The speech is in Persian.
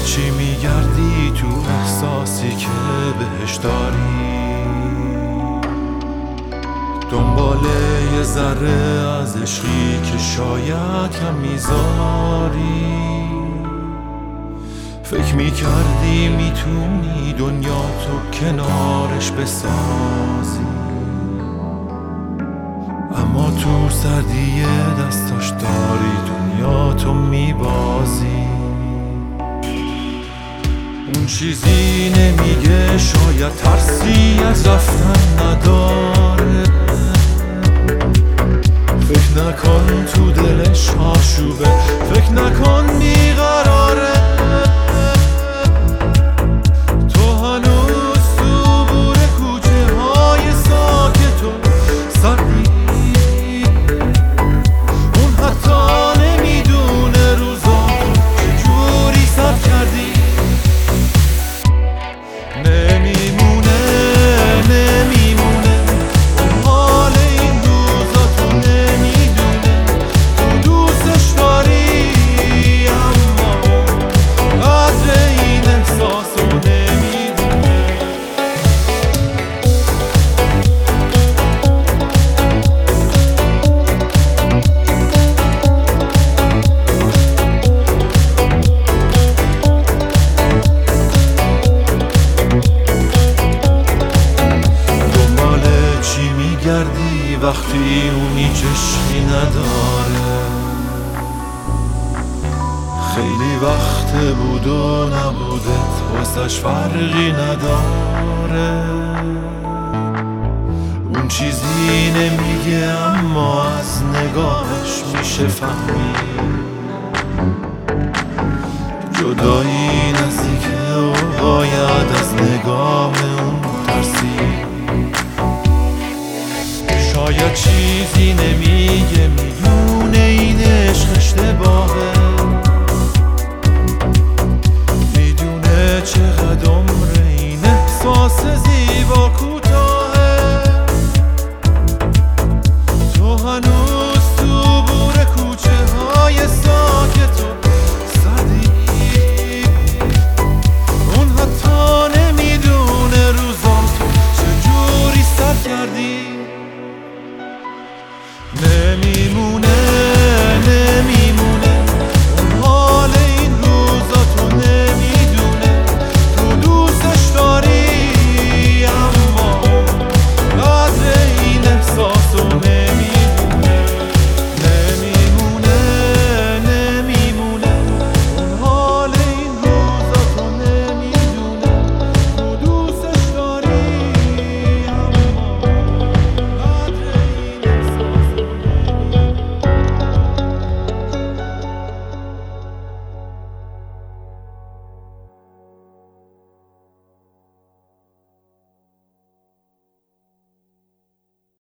چی میگردی تو احساسی که بهش داری؟ دنبال یه ذره از عشقی که شاید کم میذاری. فکر میکردی میتونی دنیا تو کنارش بسازی، اما تو سردی دستاش داری دنیا تو میبازی. اون چیزی نمیگه، شاید ترسی از رفتن نداره. فکر نکن تو دلش آشوبه، فکر نکن بیقراره. تو هنوز تو بور کوچه های ساکت و سردی. اون حتی نمیدونه روزا چجوری سر کردی. نمیمونه اون حال این روزا تو نمیدونه. تو دوستش داری اما قدر این احساسو نمیدونه. گردی وقتی اونی چشمی نداره. خیلی وقت بود و نبودت واسش فرقی نداره. اون چیزی نمیگه اما از نگاهش میشه فهمید. جدایی نزدیکه و باید از نگاه اون ترسید. شاید چیزی نمیگه، میدونه این عشق اشتباهه. میدونه چقدر عمر این احساس زیبا کوتاهه. تو هنوز تو بور کوچه های ساکت و سردی. اون حتی نمیدونه روزا تو چجوری سر کردی.